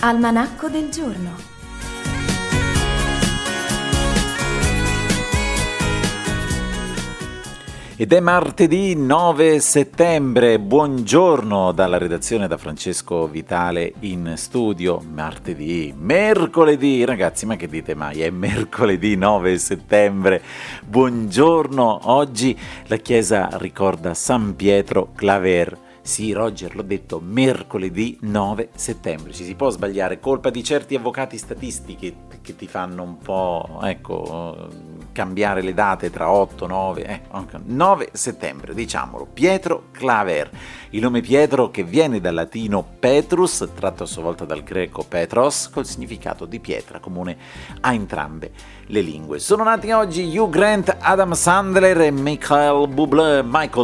Almanacco del giorno. Ed è martedì 9 settembre, buongiorno dalla redazione da Francesco Vitale in studio. Mercoledì, ragazzi, ma che dite mai? È mercoledì 9 settembre, buongiorno. Oggi la chiesa ricorda San Pietro Claver. Sì, Roger, l'ho detto, mercoledì 9 settembre. Ci si può sbagliare, colpa di certi avvocati statistici che ti fanno un po', cambiare le date tra 8, 9 settembre, diciamolo. Pietro Claver, il nome Pietro che viene dal latino Petrus, tratto a sua volta dal greco Petros, col significato di pietra, comune a entrambe le lingue. Sono nati oggi Hugh Grant, Adam Sandler e Michael Bublé,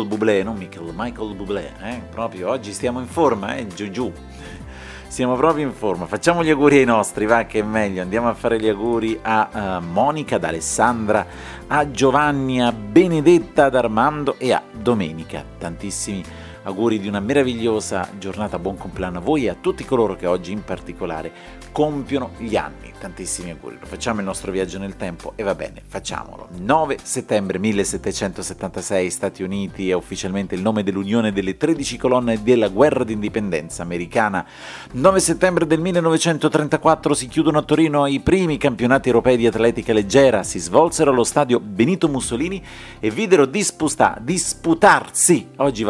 proprio oggi stiamo in forma, giù. Siamo proprio in forma. Facciamo gli auguri ai nostri, va che è meglio. Andiamo a fare gli auguri a Monica, ad Alessandra, a Giovanni, a Benedetta, ad Armando e a Domenica. Tantissimi auguri di una meravigliosa giornata, buon compleanno a voi e a tutti coloro che oggi in particolare compiono gli anni. Tantissimi auguri. Lo facciamo il nostro viaggio nel tempo e va bene, facciamolo. 9 settembre 1776, Stati Uniti è ufficialmente il nome dell'Unione delle 13 colonne della guerra d'indipendenza americana. 9 settembre del 1934 si chiudono a Torino i primi campionati europei di atletica leggera, si svolsero allo stadio Benito Mussolini e videro disputarsi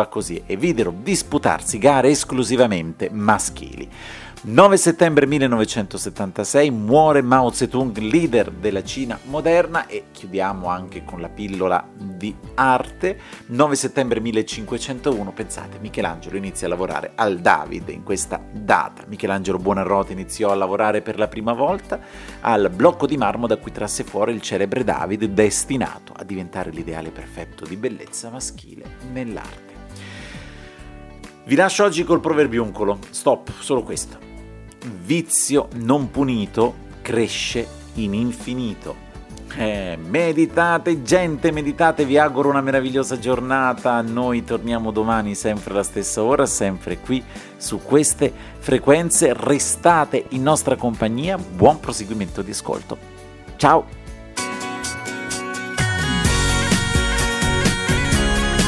gare esclusivamente maschili. 9 settembre 1976 muore Mao Zedong, leader della Cina moderna, e chiudiamo anche con la pillola di arte. 9 settembre 1501, pensate, Michelangelo inizia a lavorare al David in questa data. Michelangelo Buonarroti iniziò a lavorare per la prima volta al blocco di marmo da cui trasse fuori il celebre David, destinato a diventare l'ideale perfetto di bellezza maschile nell'arte. Vi lascio oggi col proverbiuncolo. Stop, solo questo. Vizio non punito cresce in infinito. Meditate, gente, meditate, vi auguro una meravigliosa giornata. Noi torniamo domani sempre alla stessa ora, sempre qui su queste frequenze. Restate in nostra compagnia, buon proseguimento di ascolto. Ciao!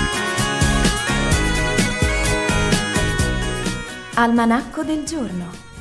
Almanacco del giorno.